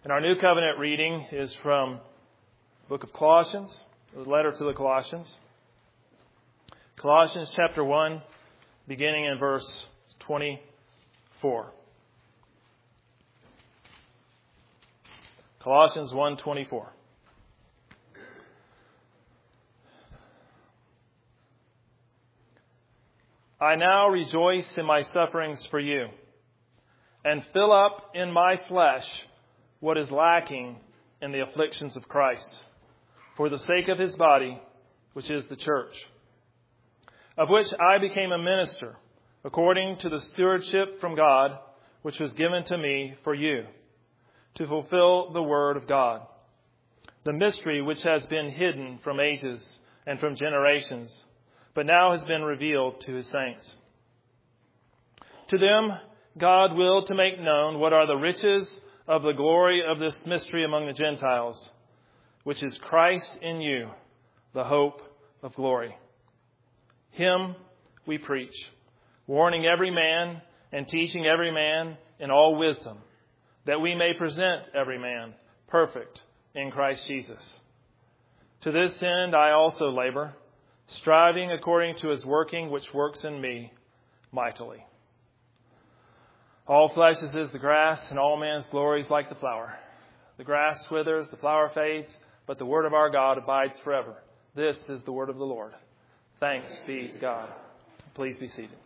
And our New Covenant reading is from the book of Colossians, the letter to the Colossians. Colossians chapter 1, beginning in verse 24. Colossians 1:24. I now rejoice in my sufferings for you, and fill up in my flesh what is lacking in the afflictions of Christ, for the sake of his body, which is the church, of which I became a minister, according to the stewardship from God, which was given to me for you, to fulfill the word of God, the mystery which has been hidden from ages and from generations, but now has been revealed to his saints. To them God willed to make known what are the riches of the glory of this mystery among the Gentiles, which is Christ in you, the hope of glory. Him we preach, warning every man and teaching every man in all wisdom, that we may present every man perfect in Christ Jesus. To this end I also labor, striving according to his working which works in me mightily. All flesh is as the grass, and all man's glory is like the flower. The grass withers, the flower fades, but the word of our God abides forever. This is the word of the Lord. Thanks be to God. Please be seated.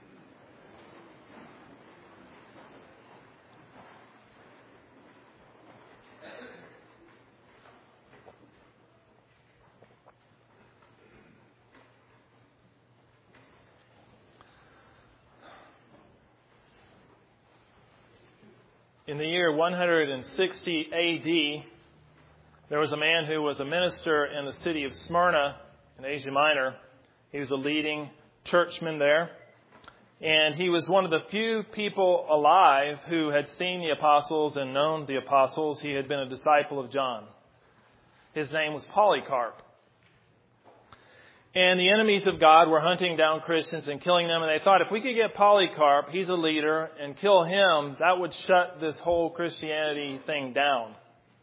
In the year 160 A.D., there was a man who was a minister in the city of Smyrna in Asia Minor. He was a leading churchman there. And he was one of the few people alive who had seen the apostles and known the apostles. He had been a disciple of John. His name was Polycarp. And the enemies of God were hunting down Christians and killing them. And they thought if we could get Polycarp, he's a leader, and kill him, that would shut this whole Christianity thing down.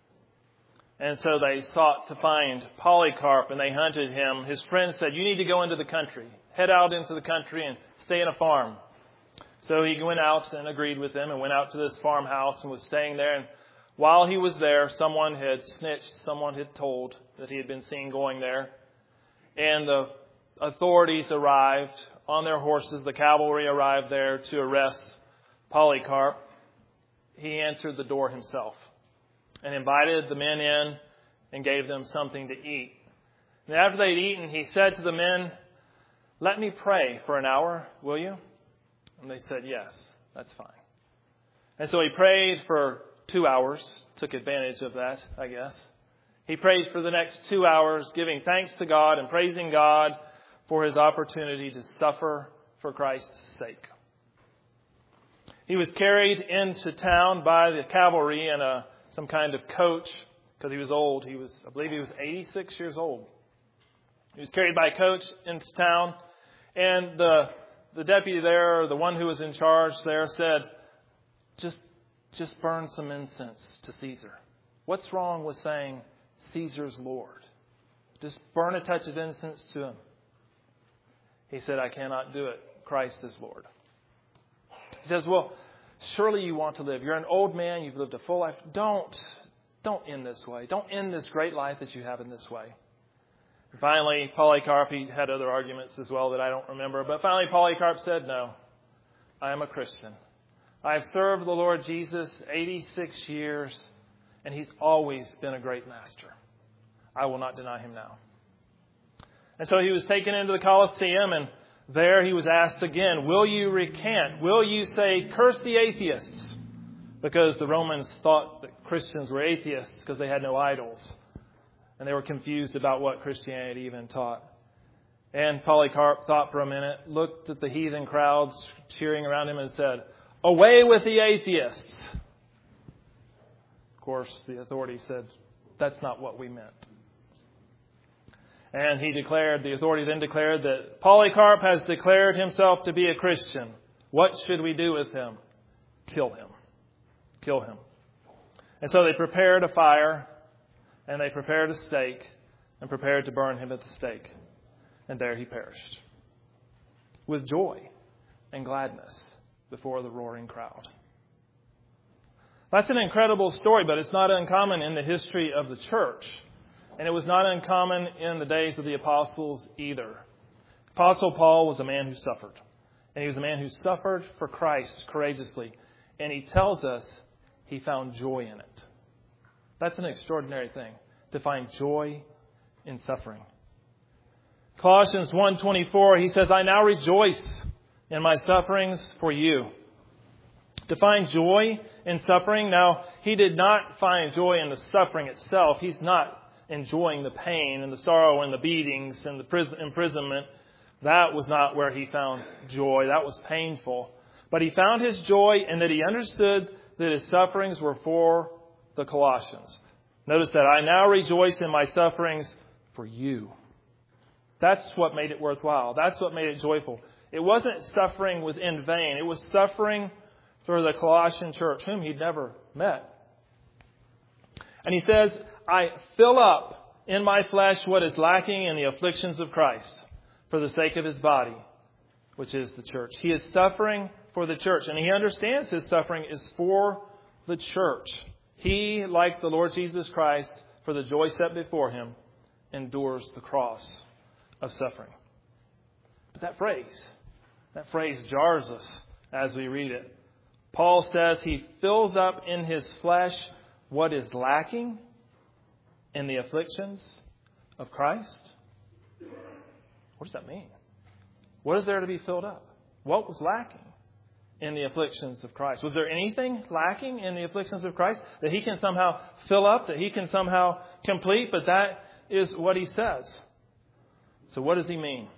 And so they sought to find Polycarp, and they hunted him. His friends said, you need to go into the country. Head out into the country and stay in a farm. So he went out and agreed with them and went out to this farmhouse and was staying there. And while he was there, someone had snitched. Someone had told that he had been seen going there. And the authorities arrived on their horses. The cavalry arrived there to arrest Polycarp. He answered the door himself and invited the men in and gave them something to eat. And after they'd eaten, he said to the men, let me pray for an hour, will you? And they said, yes, that's fine. And so he prayed for 2 hours, took advantage of that, I guess. He prayed for the next 2 hours, giving thanks to God and praising God for his opportunity to suffer for Christ's sake. He was carried into town by the cavalry in some kind of coach because he was old. I believe he was 86 years old. He was carried by coach into town, and the deputy there, or the one who was in charge there, said, just burn some incense to Caesar. What's wrong with saying Caesar's Lord? Just burn a touch of incense to him. He said, I cannot do it. Christ is Lord. He says, well, surely you want to live. You're an old man. You've lived a full life. Don't end this way. Don't end this great life that you have in this way. And finally, Polycarp, he had other arguments as well that I don't remember. But finally, Polycarp said, no, I am a Christian. I have served the Lord Jesus 86 years, and he's always been a great master. I will not deny him now. And so he was taken into the Colosseum, and there he was asked again, will you recant? Will you say, curse the atheists? Because the Romans thought that Christians were atheists because they had no idols. And they were confused about what Christianity even taught. And Polycarp thought for a minute, looked at the heathen crowds cheering around him and said, away with the atheists. Of course, the authorities said, that's not what we meant. And the authority then declared that Polycarp has declared himself to be a Christian. What should we do with him? Kill him. Kill him. And so they prepared a fire, and they prepared a stake, and prepared to burn him at the stake. And there he perished, with joy and gladness before the roaring crowd. That's an incredible story, but it's not uncommon in the history of the church. And it was not uncommon in the days of the apostles either. Apostle Paul was a man who suffered. And he was a man who suffered for Christ courageously. And he tells us he found joy in it. That's an extraordinary thing, to find joy in suffering. Colossians 1:24, he says, I now rejoice in my sufferings for you. To find joy in suffering. Now, he did not find joy in the suffering itself. He's not enjoying the pain and the sorrow and the beatings and the imprisonment. That was not where he found joy. That was painful. But he found his joy in that he understood that his sufferings were for the Colossians. Notice that I now rejoice in my sufferings for you. That's what made it worthwhile. That's what made it joyful. It wasn't suffering in vain. It was suffering for the Colossian church, whom he'd never met. And he says, I fill up in my flesh what is lacking in the afflictions of Christ for the sake of his body, which is the church. He is suffering for the church, and he understands his suffering is for the church. He, like the Lord Jesus Christ, for the joy set before him, endures the cross of suffering. But that phrase jars us as we read it. Paul says he fills up in his flesh what is lacking in the afflictions of Christ. What does that mean? What is there to be filled up? What was lacking in the afflictions of Christ? Was there anything lacking in the afflictions of Christ that he can somehow fill up, that he can somehow complete? But that is what he says. So what does he mean?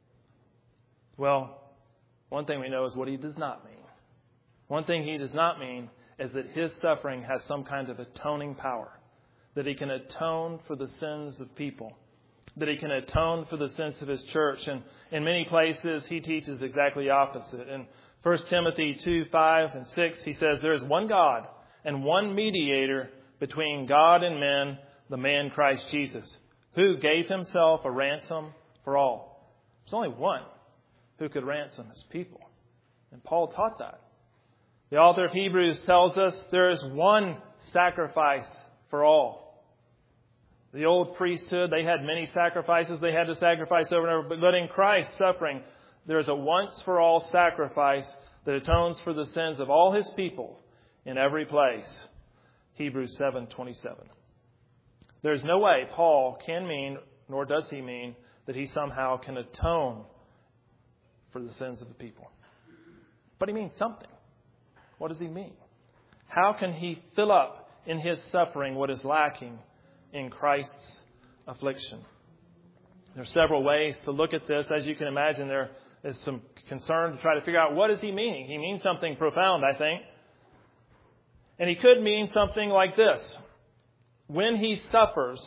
Well, one thing we know is what he does not mean. One thing he does not mean is that his suffering has some kind of atoning power, that he can atone for the sins of people, that he can atone for the sins of his church. And in many places, he teaches exactly the opposite. In 1 Timothy 2:5 and 6, he says, there is one God and one mediator between God and men, the man Christ Jesus, who gave himself a ransom for all. There's only one who could ransom his people. And Paul taught that. The author of Hebrews tells us there is one sacrifice for all. The old priesthood, they had many sacrifices they had to sacrifice over and over. But in Christ's suffering, there is a once-for-all sacrifice that atones for the sins of all his people in every place. Hebrews 7:27. There's no way Paul can mean, nor does he mean, that he somehow can atone for the sins of the people. But he means something. What does he mean? How can he fill up in his suffering what is lacking in Christ's affliction? There are several ways to look at this. As you can imagine, there is some concern to try to figure out what is he meaning. He means something profound, I think. And he could mean something like this. When he suffers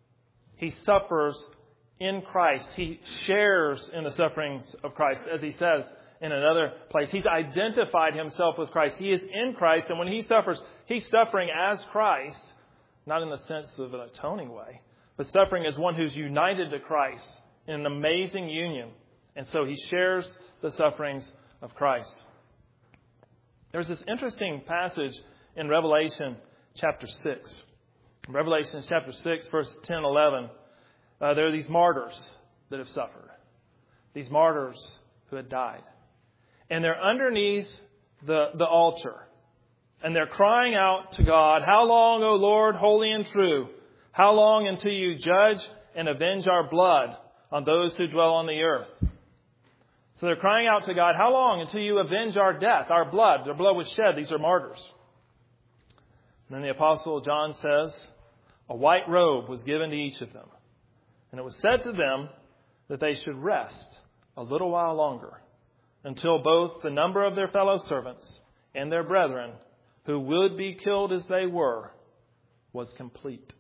in Christ. He shares in the sufferings of Christ, as he says in another place. He's identified himself with Christ. He is in Christ, and when he suffers, he's suffering as Christ, not in the sense of an atoning way, but suffering as one who's united to Christ in an amazing union. And so he shares the sufferings of Christ. There's this interesting passage in Revelation chapter 6. In Revelation chapter 6, verse 10, 11, there are these martyrs that have suffered. These martyrs who had died. And they're underneath the altar. And they're crying out to God, "How long, O Lord, holy and true? How long until you judge and avenge our blood on those who dwell on the earth?" So they're crying out to God, "How long until you avenge our death, our blood?" Their blood was shed. These are martyrs. And then the Apostle John says, a white robe was given to each of them. And it was said to them that they should rest a little while longer until both the number of their fellow servants and their brethren who would be killed as they were was complete.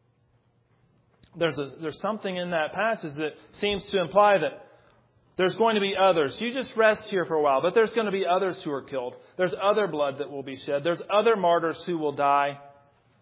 There's something in that passage that seems to imply that there's going to be others. You just rest here for a while, but there's going to be others who are killed. There's other blood that will be shed. There's other martyrs who will die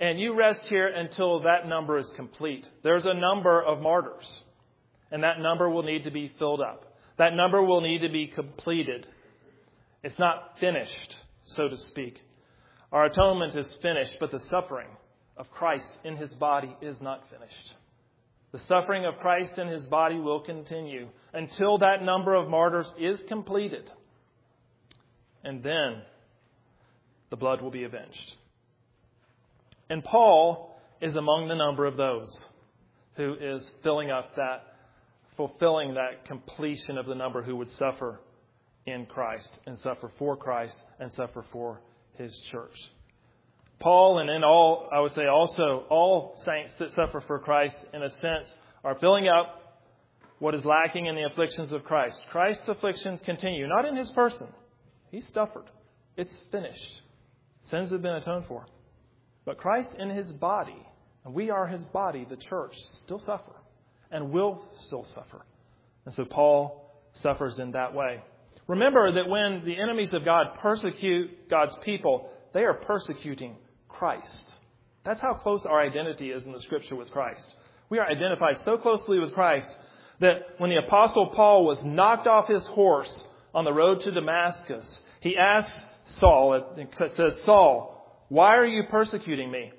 And you rest here until that number is complete. There's a number of martyrs. And that number will need to be filled up. That number will need to be completed. It's not finished, so to speak. Our atonement is finished, but the suffering of Christ in His body is not finished. The suffering of Christ in His body will continue until that number of martyrs is completed. And then the blood will be avenged. And Paul is among the number of those who is fulfilling that completion of the number who would suffer in Christ and suffer for Christ and suffer for His church. Paul, and in all, I would say also all saints that suffer for Christ, in a sense, are filling up what is lacking in the afflictions of Christ. Christ's afflictions continue, not in His person. He suffered. It's finished. Sins have been atoned for. But Christ in His body, and we are His body, the church, still suffer and will still suffer. And so Paul suffers in that way. Remember that when the enemies of God persecute God's people, they are persecuting Christ. That's how close our identity is in the Scripture with Christ. We are identified so closely with Christ that when the Apostle Paul was knocked off his horse on the road to Damascus, he asks Saul, it says, "Saul, why are you persecuting me?"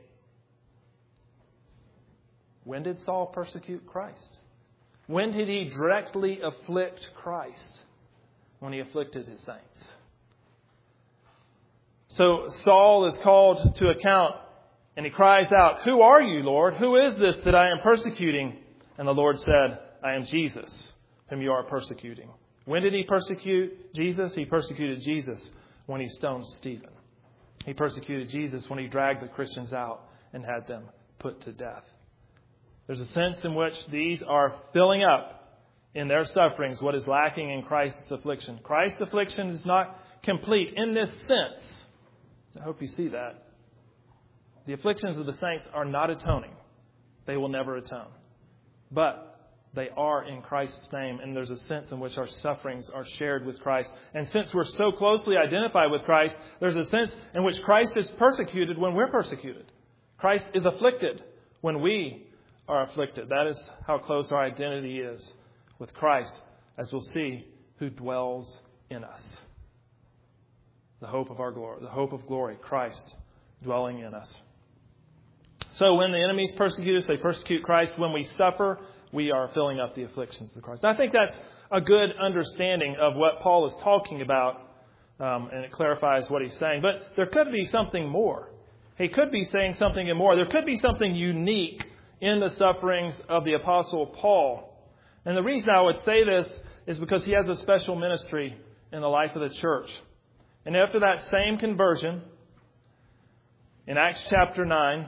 When did Saul persecute Christ? When did he directly afflict Christ? When he afflicted his saints. So Saul is called to account and he cries out, "Who are you, Lord? Who is this that I am persecuting?" And the Lord said, "I am Jesus, whom you are persecuting." When did he persecute Jesus? He persecuted Jesus when he stoned Stephen. He persecuted Jesus when he dragged the Christians out and had them put to death. There's a sense in which these are filling up in their sufferings what is lacking in Christ's affliction. Christ's affliction is not complete in this sense. I hope you see that. The afflictions of the saints are not atoning. They will never atone. But they are in Christ's name, and there's a sense in which our sufferings are shared with Christ. And since we're so closely identified with Christ, there's a sense in which Christ is persecuted when we're persecuted. Christ is afflicted when we are afflicted. That is how close our identity is with Christ, as we'll see, who dwells in us. The hope of our glory, the hope of glory, Christ dwelling in us. So when the enemies persecute us, they persecute Christ. When we suffer, we are filling up the afflictions of Christ. And I think that's a good understanding of what Paul is talking about, and it clarifies what he's saying. But there could be something more. He could be saying something more. There could be something unique in the sufferings of the Apostle Paul. And the reason I would say this is because he has a special ministry in the life of the church. And after that same conversion, in Acts chapter 9,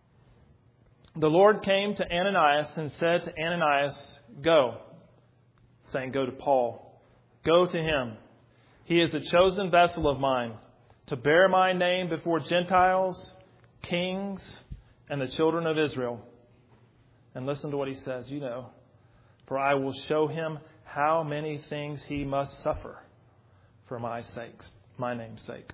the Lord came to Ananias and said to Ananias, "Go," saying, "Go to Paul. Go to him. He is a chosen vessel of mine to bear my name before Gentiles, kings, and the children of Israel." And listen to what he says, "For I will show him how many things he must suffer for my name's sake."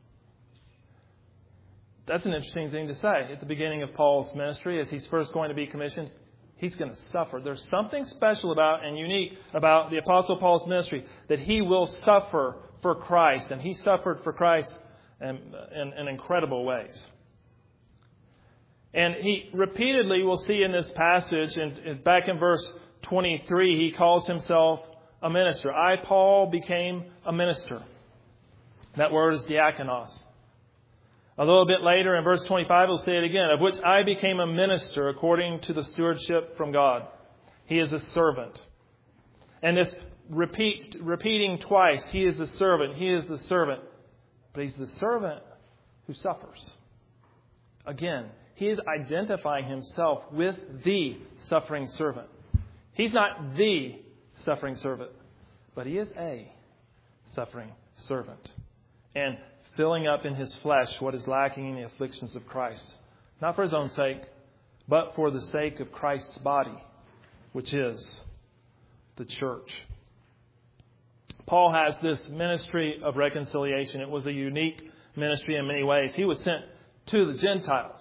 That's an interesting thing to say at the beginning of Paul's ministry as he's first going to be commissioned. He's going to suffer. There's something special about and unique about the Apostle Paul's ministry, that he will suffer for Christ. And he suffered for Christ in incredible ways. And he repeatedly, we'll see in this passage, and back in verse 23, he calls himself a minister. "I, Paul, became a minister." That word is diakonos. A little bit later in verse 25, we'll say it again, "Of which I became a minister according to the stewardship from God." He is a servant. And this repeating twice, he is the servant, he is the servant. But he's the servant who suffers. Again, he is identifying himself with the suffering servant. He's not the suffering servant, but he is a suffering servant. And filling up in his flesh what is lacking in the afflictions of Christ. Not for his own sake, but for the sake of Christ's body, which is the church. Paul has this ministry of reconciliation. It was a unique ministry in many ways. He was sent to the Gentiles.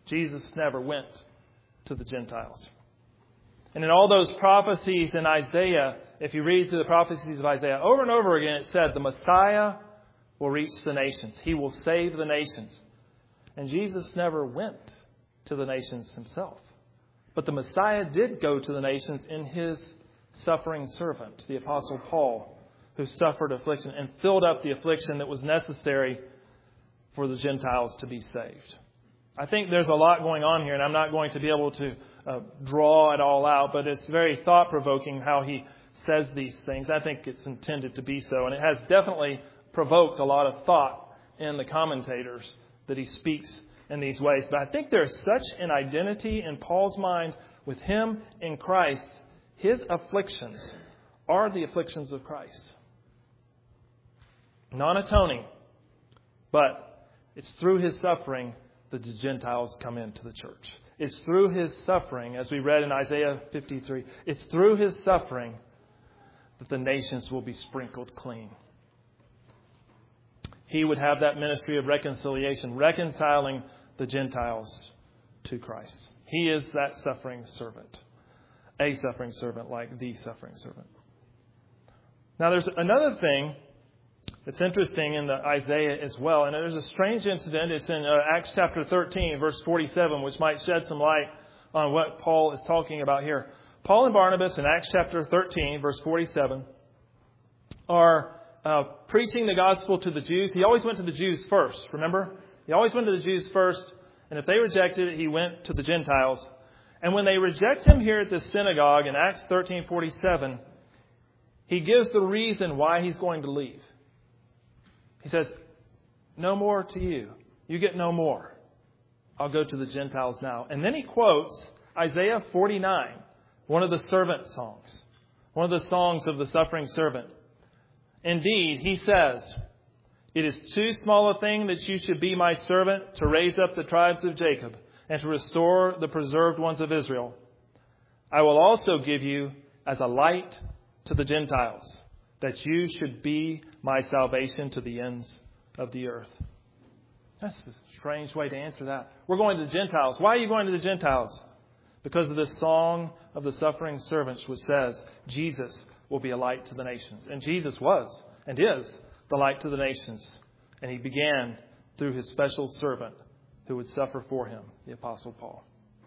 Jesus never went to the Gentiles. And in all those prophecies in Isaiah, if you read through the prophecies of Isaiah, over and over again it said the Messiah will reach the nations. He will save the nations. And Jesus never went to the nations himself. But the Messiah did go to the nations in his suffering servant, the Apostle Paul, who suffered affliction and filled up the affliction that was necessary for the Gentiles to be saved. I think there's a lot going on here, and I'm not going to be able to draw it all out, but it's very thought-provoking how he says these things. I think it's intended to be so, and it has definitely provoked a lot of thought in the commentators that he speaks in these ways. But I think there's such an identity in Paul's mind with him in Christ. His afflictions are the afflictions of Christ. Non-atoning, but it's through his suffering that the Gentiles come into the church. It's through his suffering, as we read in Isaiah 53, it's through his suffering that the nations will be sprinkled clean. He would have that ministry of reconciliation, reconciling the Gentiles to Christ. He is that suffering servant. A suffering servant, like the suffering servant. Now there's another thing that's interesting in the Isaiah as well. And there's a strange incident. It's in Acts chapter 13, verse 47, which might shed some light on what Paul is talking about here. Paul and Barnabas in Acts chapter 13, verse 47, are preaching the gospel to the Jews. He always went to the Jews first, remember? He always went to the Jews first. And if they rejected it, he went to the Gentiles. And when they reject him here at this synagogue in Acts 13:47, he gives the reason why he's going to leave. He says, no more to you. You get no more. I'll go to the Gentiles now. And then he quotes Isaiah 49, one of the servant songs, one of the songs of the suffering servant. Indeed, he says, it is too small a thing that you should be my servant to raise up the tribes of Jacob and to restore the preserved ones of Israel. I will also give you as a light to the Gentiles, that you should be my salvation to the ends of the earth. That's a strange way to answer that. We're going to the Gentiles. Why are you going to the Gentiles? Because of this song of the suffering servants, which says Jesus will be a light to the nations. And Jesus was and is the light to the nations. And he began through his special servant who would suffer for him, the Apostle Paul.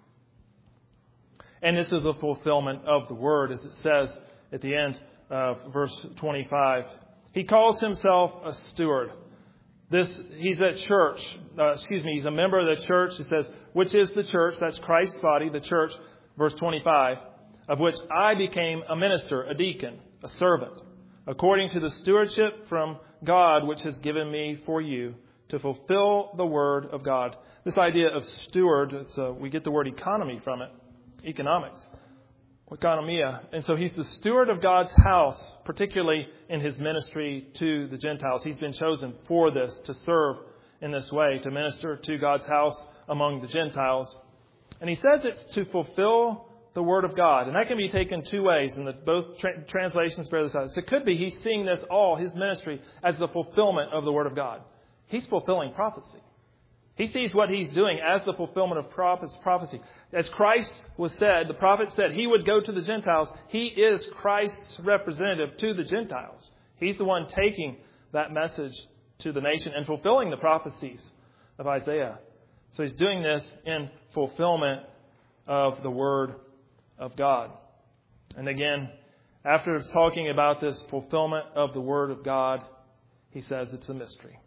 And this is a fulfillment of the word, as it says at the end of verse 25. He calls himself a steward. He's at church. He's a member of the church. It says, which is the church, that's Christ's body, the church, verse 25, of which I became a minister, a deacon, a servant, according to the stewardship from God, which has given me for you to fulfill the word of God. This idea of steward, we get the word economy from it, economics. Economia. And so he's the steward of God's house, particularly in his ministry to the Gentiles. He's been chosen for this, to serve in this way, to minister to God's house among the Gentiles. And he says it's to fulfill the word of God. And that can be taken two ways, and both translations bear this out. It could be he's seeing this all, his ministry, as the fulfillment of the word of God. He's fulfilling prophecy. He sees what he's doing as the fulfillment of prophecy. As Christ was said, the prophet said he would go to the Gentiles. He is Christ's representative to the Gentiles. He's the one taking that message to the nation and fulfilling the prophecies of Isaiah. So he's doing this in fulfillment of the word of God. And again, after talking about this fulfillment of the word of God, he says it's a mystery.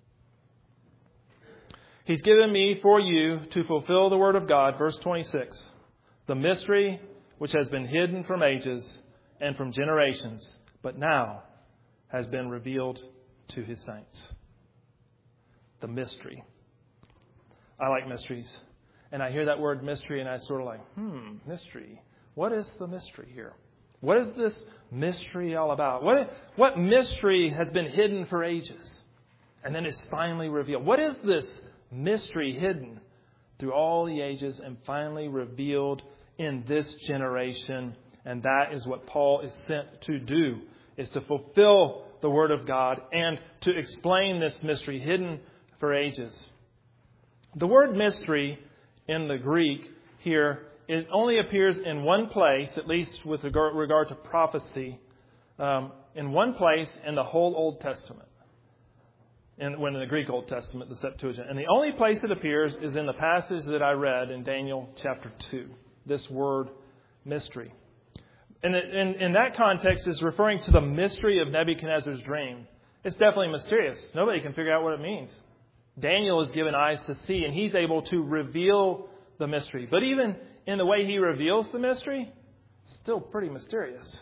He's given me for you to fulfill the word of God, verse 26, the mystery which has been hidden from ages and from generations, but now has been revealed to his saints. The mystery. I like mysteries. And I hear that word mystery and I sort of like, mystery. What is the mystery here? What is this mystery all about? What mystery has been hidden for ages and then is finally revealed? What is this mystery hidden through all the ages and finally revealed in this generation? And that is what Paul is sent to do, is to fulfill the word of God and to explain this mystery hidden for ages. The word mystery in the Greek here, it only appears in one place, at least with regard to prophecy, in one place in the whole Old Testament. When in the Greek Old Testament, the Septuagint. And the only place it appears is in the passage that I read in Daniel chapter 2. This word, mystery. And in that context is referring to the mystery of Nebuchadnezzar's dream. It's definitely mysterious. Nobody can figure out what it means. Daniel is given eyes to see, and he's able to reveal the mystery. But even in the way he reveals the mystery, it's still pretty mysterious.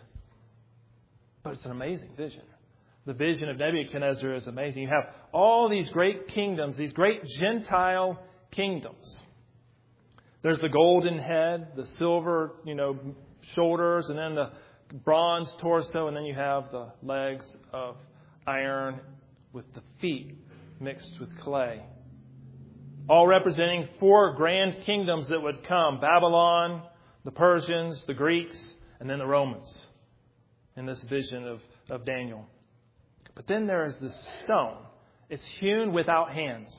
But it's an amazing vision. The vision of Nebuchadnezzar is amazing. You have all these great kingdoms, these great Gentile kingdoms. There's the golden head, the silver, shoulders, and then the bronze torso, and then you have the legs of iron with the feet mixed with clay. All representing 4 grand kingdoms that would come. Babylon, the Persians, the Greeks, and then the Romans in this vision of Daniel. But then there is this stone. It's hewn without hands.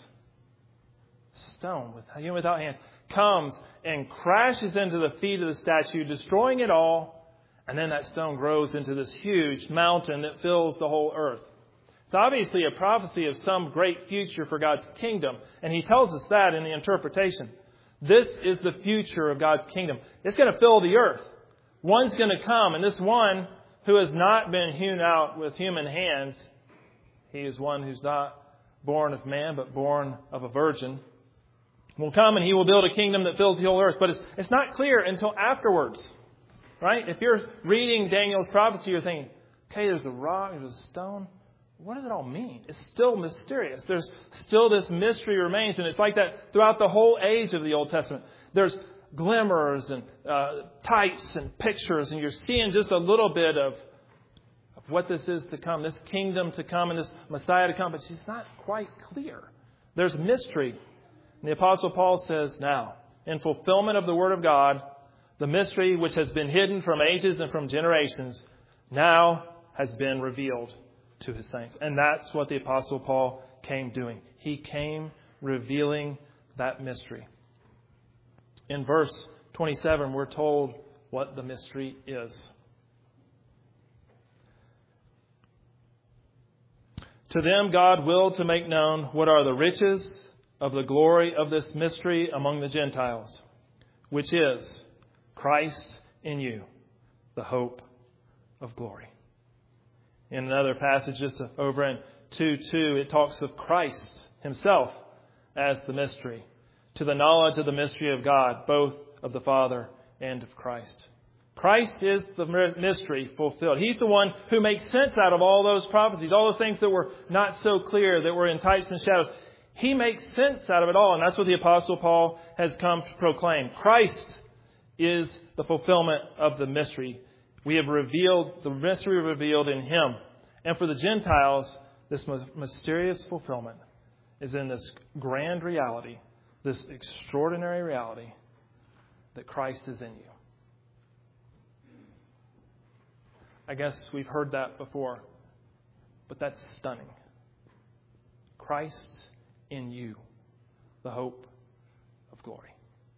Stone hewn without hands. Comes and crashes into the feet of the statue, destroying it all. And then that stone grows into this huge mountain that fills the whole earth. It's obviously a prophecy of some great future for God's kingdom. And he tells us that in the interpretation. This is the future of God's kingdom. It's going to fill the earth. One's going to come, and this one who has not been hewn out with human hands, he is one who's not born of man, but born of a virgin, will come and he will build a kingdom that fills the whole earth. But it's not clear until afterwards, right? If you're reading Daniel's prophecy, you're thinking, okay, there's a rock, there's a stone. What does it all mean? It's still mysterious. There's still this mystery remains, and it's like that throughout the whole age of the Old Testament. There's glimmers and types and pictures, and you're seeing just a little bit of what this is to come, this kingdom to come and this Messiah to come, but she's not quite clear. There's mystery. And the Apostle Paul says, now, in fulfillment of the Word of God, the mystery which has been hidden from ages and from generations now has been revealed to his saints. And that's what the Apostle Paul came doing. He came revealing that mystery. In verse 27, we're told what the mystery is. To them God willed to make known what are the riches of the glory of this mystery among the Gentiles, which is Christ in you, the hope of glory. In another passage just over in 2:2, it talks of Christ himself as the mystery, to the knowledge of the mystery of God, both of the Father and of Christ. Christ is the mystery fulfilled. He's the one who makes sense out of all those prophecies, all those things that were not so clear, that were in types and shadows. He makes sense out of it all, and that's what the Apostle Paul has come to proclaim. Christ is the fulfillment of the mystery. We have revealed the mystery revealed in Him. And for the Gentiles, this mysterious fulfillment is in this grand reality, this extraordinary reality that Christ is in you. I guess we've heard that before, but that's stunning. Christ in you, the hope of glory.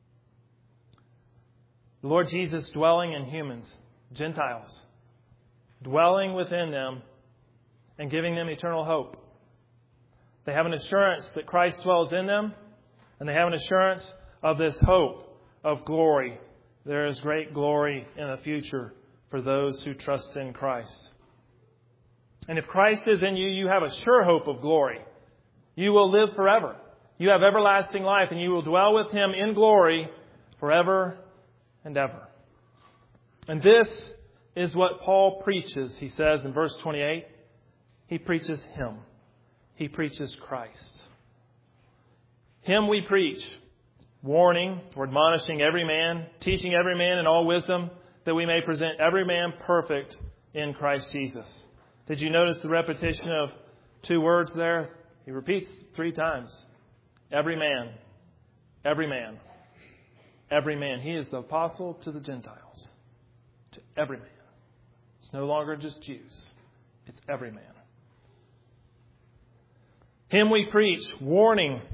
The Lord Jesus dwelling in humans, Gentiles, dwelling within them and giving them eternal hope. They have an assurance that Christ dwells in them, and they have an assurance of this hope of glory. There is great glory in the future for those who trust in Christ. And if Christ is in you, you have a sure hope of glory. You will live forever. You have everlasting life, and you will dwell with Him in glory forever and ever. And this is what Paul preaches, he says in verse 28. He preaches Him. He preaches Christ. Him we preach, warning or admonishing every man, teaching every man in all wisdom, that we may present every man perfect in Christ Jesus. Did you notice the repetition of 2 words there? He repeats 3 times. Every man. Every man. Every man. He is the apostle to the Gentiles. To every man. It's no longer just Jews. It's every man. Him we preach, warning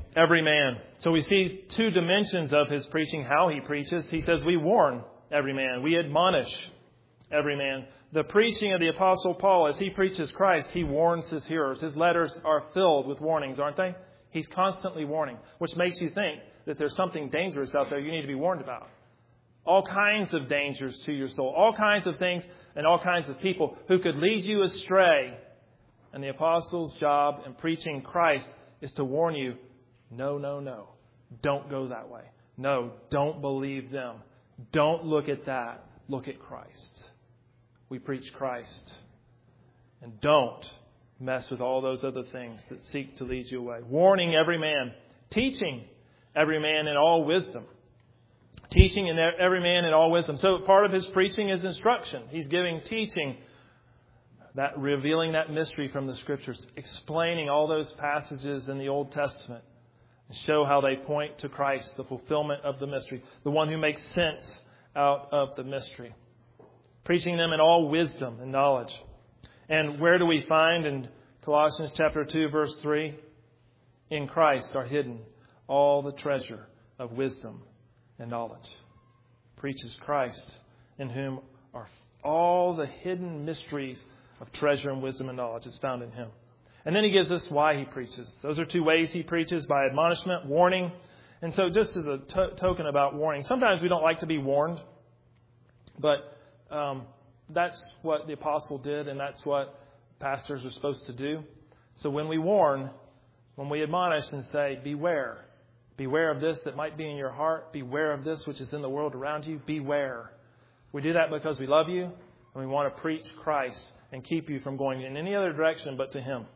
every man. So we see two dimensions of his preaching, how he preaches. He says we warn every man. We admonish every man. The preaching of the Apostle Paul, as he preaches Christ, he warns his hearers. His letters are filled with warnings, aren't they? He's constantly warning, which makes you think that there's something dangerous out there you need to be warned about. All kinds of dangers to your soul, all kinds of things and all kinds of people who could lead you astray. And the apostle's job in preaching Christ is to warn you, no, no, no. Don't go that way. No, don't believe them. Don't look at that. Look at Christ. We preach Christ. And don't mess with all those other things that seek to lead you away. Warning every man. Teaching every man in all wisdom. Teaching in every man in all wisdom. So part of his preaching is instruction. He's giving teaching, that revealing that mystery from the Scriptures, explaining all those passages in the Old Testament and show how they point to Christ, the fulfillment of the mystery, the one who makes sense out of the mystery. Preaching them in all wisdom and knowledge. And where do we find in Colossians chapter 2, verse 3? In Christ are hidden all the treasure of wisdom and knowledge. Preaches Christ, in whom are all the hidden mysteries of treasure and wisdom and knowledge. It's found in Him. And then He gives us why He preaches. Those are two ways He preaches: by admonishment, warning. And so just as a token about warning, sometimes we don't like to be warned, but that's what the apostle did, and that's what pastors are supposed to do. So when we warn, when we admonish and say, beware. Beware of this that might be in your heart. Beware of this which is in the world around you. Beware. We do that because we love you and we want to preach Christ and keep you from going in any other direction but to Him.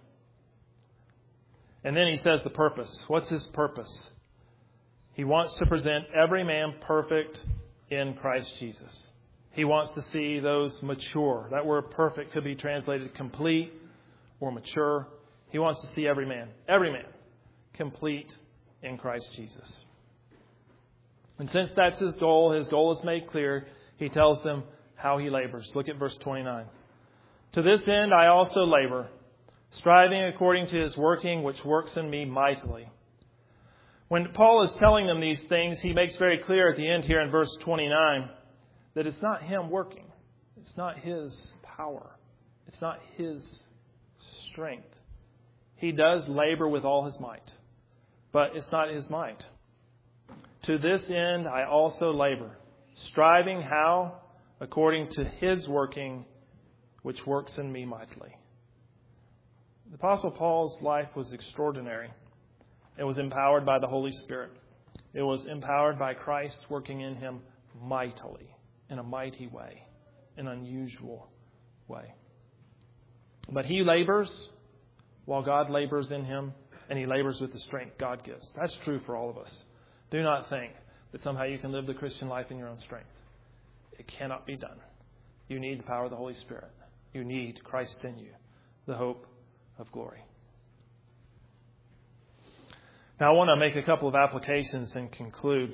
And then he says the purpose. What's His purpose? He wants to present every man perfect in Christ Jesus. He wants to see those mature. That word perfect could be translated complete or mature. He wants to see every man, complete in Christ Jesus. And since that's His goal is made clear, He tells them how He labors. Look at verse 29. To this end I also labor, striving according to His working, which works in me mightily. When Paul is telling them these things, he makes very clear at the end here in verse 29 that it's not him working. It's not his power. It's not his strength. He does labor with all his might, but it's not his might. To this end I also labor, striving how? According to His working, which works in me mightily. The Apostle Paul's life was extraordinary. It was empowered by the Holy Spirit. It was empowered by Christ working in him mightily, in a mighty way, an unusual way. But he labors while God labors in him, and he labors with the strength God gives. That's true for all of us. Do not think that somehow you can live the Christian life in your own strength. It cannot be done. You need the power of the Holy Spirit. You need Christ in you, the hope of glory. Now, I want to make a couple of applications and conclude.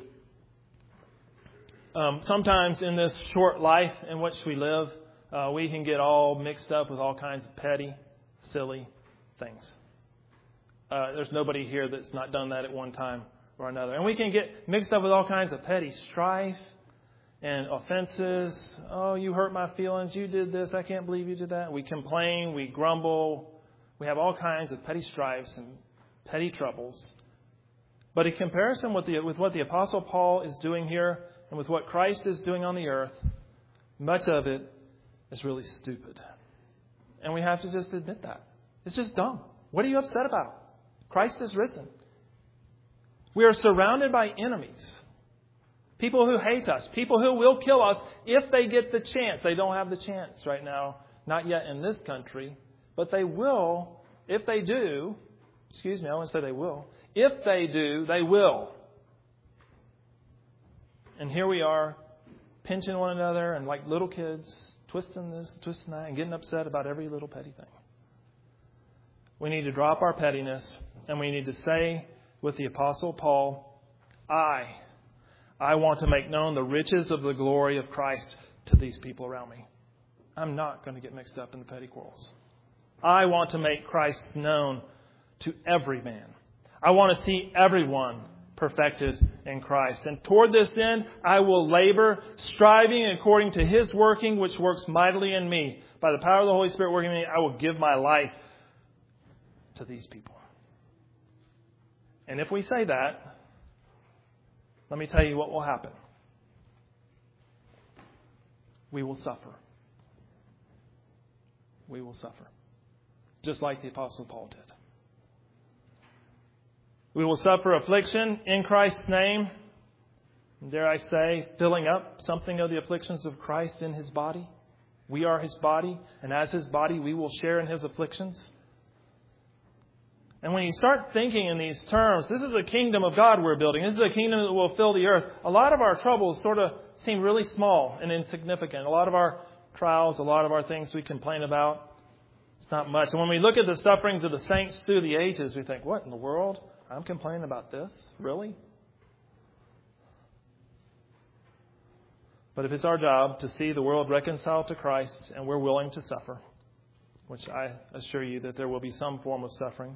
Sometimes in this short life in which we live, we can get all mixed up with all kinds of petty, silly things. There's nobody here that's not done that at one time or another. And we can get mixed up with all kinds of petty strife and offenses. Oh, you hurt my feelings. You did this. I can't believe you did that. We complain. We grumble. We have all kinds of petty strifes and petty troubles. But in comparison with what the Apostle Paul is doing here and with what Christ is doing on the earth, much of it is really stupid. And we have to just admit that. It's just dumb. What are you upset about? Christ is risen. We are surrounded by enemies. People who hate us. People who will kill us if they get the chance. They don't have the chance right now. Not yet in this country. But they will. If they do. Excuse me, I want to say they will. If they do, they will. And here we are, pinching one another and like little kids, twisting this, twisting that, and getting upset about every little petty thing. We need to drop our pettiness, and we need to say with the Apostle Paul, I want to make known the riches of the glory of Christ to these people around me. I'm not going to get mixed up in the petty quarrels. I want to make Christ known to every man. I want to see everyone perfected in Christ. And toward this end, I will labor, striving according to His working, which works mightily in me. By the power of the Holy Spirit working in me, I will give my life to these people. And if we say that, let me tell you what will happen. We will suffer. We will suffer. Just like the Apostle Paul did. We will suffer affliction in Christ's name. Dare I say, filling up something of the afflictions of Christ in His body. We are His body, and as His body, we will share in His afflictions. And when you start thinking in these terms, this is a kingdom of God we're building. This is a kingdom that will fill the earth. A lot of our troubles sort of seem really small and insignificant. A lot of our trials, a lot of our things we complain about, it's not much. And when we look at the sufferings of the saints through the ages, we think, what in the world? I'm complaining about this? Really? But if it's our job to see the world reconciled to Christ and we're willing to suffer, which I assure you that there will be some form of suffering,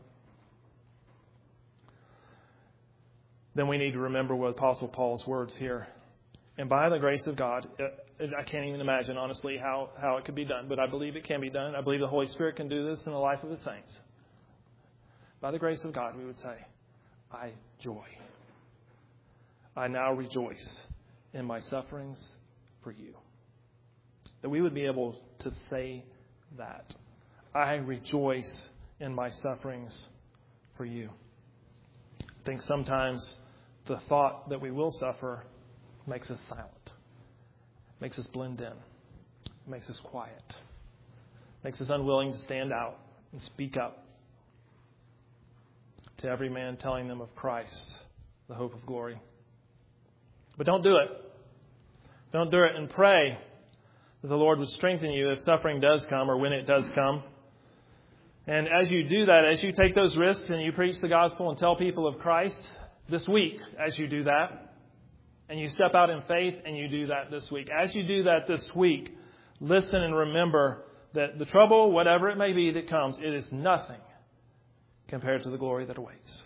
then we need to remember what Apostle Paul's words here. And by the grace of God, I can't even imagine, honestly, how it could be done. But I believe it can be done. I believe the Holy Spirit can do this in the life of His saints. By the grace of God, we would say, I joy. I now rejoice in my sufferings for you. That we would be able to say that. I rejoice in my sufferings for you. I think sometimes the thought that we will suffer makes us silent, makes us blend in, makes us quiet, makes us unwilling to stand out and speak up to every man, telling them of Christ, the hope of glory. But don't do it. Don't do it, and pray that the Lord would strengthen you if suffering does come or when it does come. And as you do that, as you take those risks and you preach the gospel and tell people of Christ this week, as you do that, and you step out in faith and you do that this week. As you do that this week, listen and remember that the trouble, whatever it may be that comes, it is nothing compared to the glory that awaits.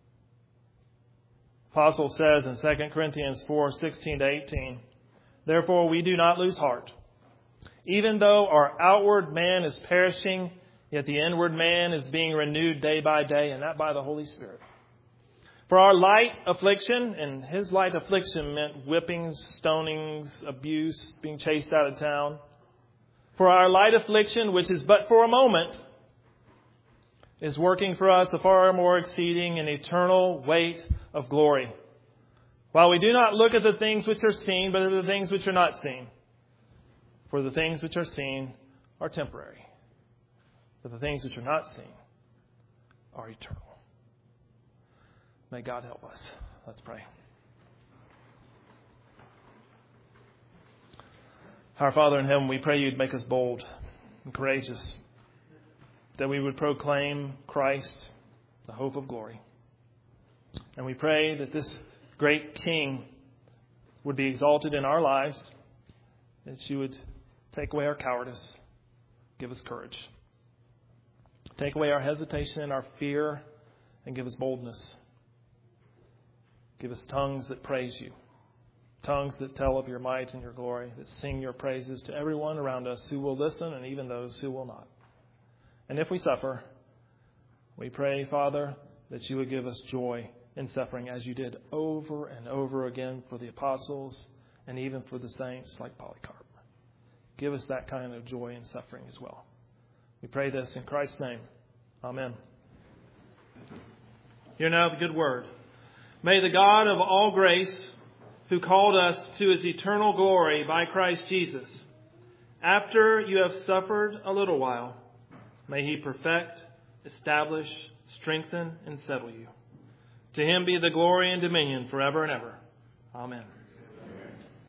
Apostle says in 2 Corinthians 4:16-18, therefore we do not lose heart. Even though our outward man is perishing, yet the inward man is being renewed day by day, and that by the Holy Spirit. For our light affliction, and his light affliction meant whippings, stonings, abuse, being chased out of town. For our light affliction, which is but for a moment, is working for us a far more exceeding and eternal weight of glory. While we do not look at the things which are seen, but at the things which are not seen. For the things which are seen are temporary, but the things which are not seen are eternal. May God help us. Let's pray. Our Father in heaven, we pray You'd make us bold and courageous, that we would proclaim Christ, the hope of glory. And we pray that this great King would be exalted in our lives, that You would take away our cowardice, give us courage. Take away our hesitation and our fear, and give us boldness. Give us tongues that praise You, tongues that tell of Your might and Your glory, that sing Your praises to everyone around us who will listen and even those who will not. And if we suffer, we pray, Father, that You would give us joy in suffering as You did over and over again for the apostles and even for the saints like Polycarp. Give us that kind of joy in suffering as well. We pray this in Christ's name. Amen. Hear now the good word. May the God of all grace, who called us to His eternal glory by Christ Jesus, after you have suffered a little while, may He perfect, establish, strengthen, and settle you. To Him be the glory and dominion forever and ever. Amen.